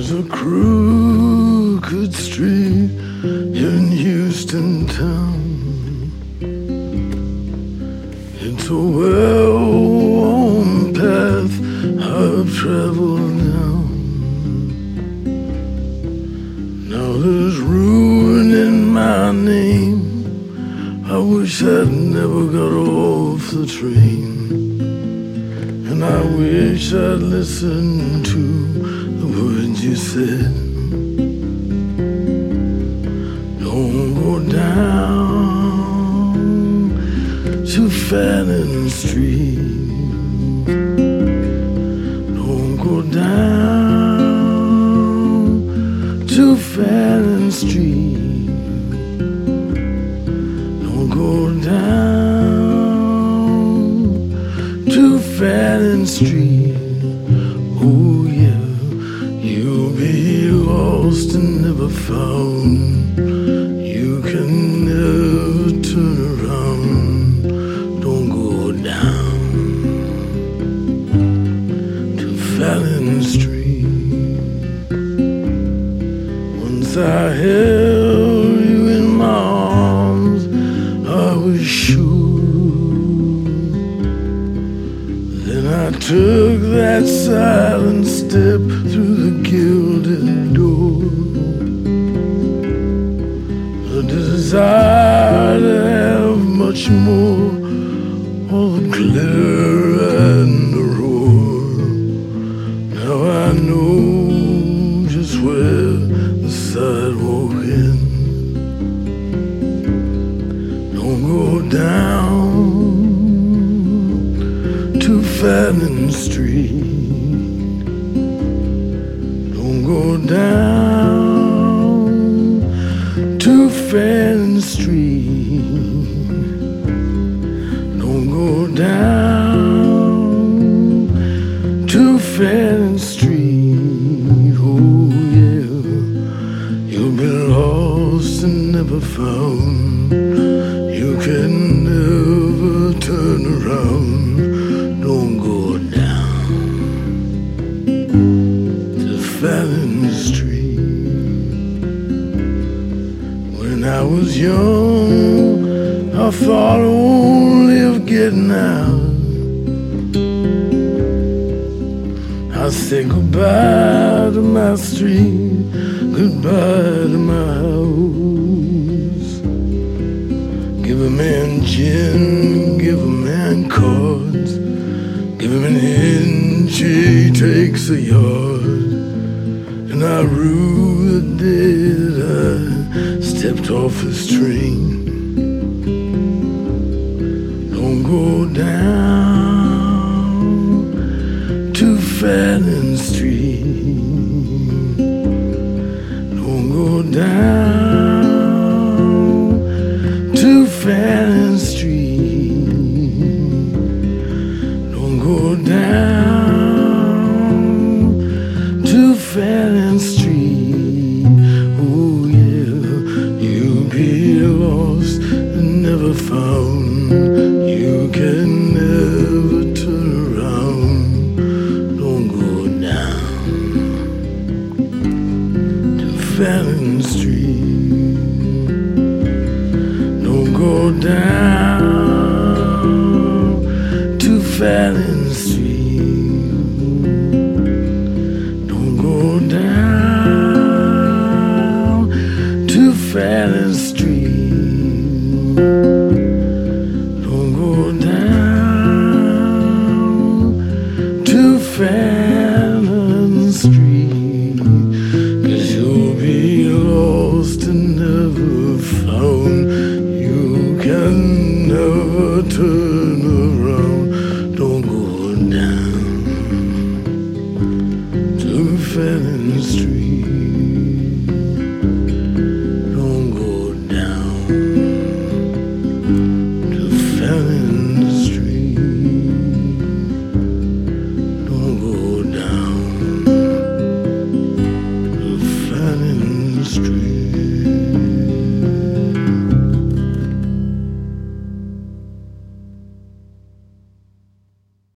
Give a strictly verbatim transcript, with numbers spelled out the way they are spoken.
There's a crooked street in Houston town. It's a well-worn path I've traveled down. Now there's ruin in my name. I wish I'd never got off the train. And I wish I'd listened to the words you said. Don't go down to Fannin Street. Don't go down to Fannin Street. Don't go down to Fannin Street. Oh yeah, you'll be lost and never found. You can never turn around. Don't go down to Fannin Street. Once I held you in my arms, I was sure. Then I took that silent step through the gilded door. A desire to have much more, all the glitter and the roar. Now I know just where the sidewalk ends. Don't go down to Fannin Street. Don't go down to Fannin Street. Don't go down to Fannin Street. Oh yeah, you'll be lost and never found. You can never turn around. Don't go down to Fannin Street. When I was young, I thought only of getting out. I said goodbye to my street, goodbye to my house. Give a man gin, give a man cards. Give him an inch, he takes a yard. And I rue the day that I stepped off his train. Don't go down to Fannin Street. Don't go down to Fannin Street. Don't go down to Fannin Street. Oh yeah, you'll be lost and never found. You can never turn around. Don't go down to Fannin Street. Don't go down to Fannin Street. Don't go down to Fannin Street. Don't go down